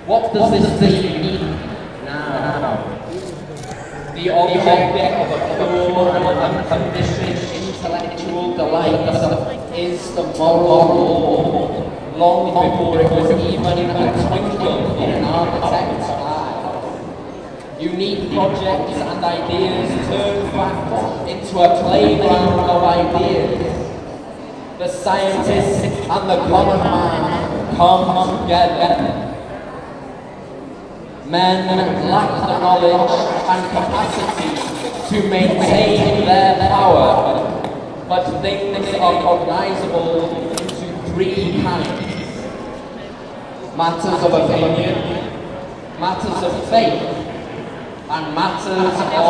What does this thing mean now? The object of a pure and unconditioned intellectual delight is the moral law, long before it was even a twinkle in an architect's eye. Unique projects and ideas turn fact into a playground of ideas. The scientist and the common man come together. Men lack the knowledge and capacity to maintain their power, but things are cognizable into three kinds: matters of opinion, matters of faith, and matters of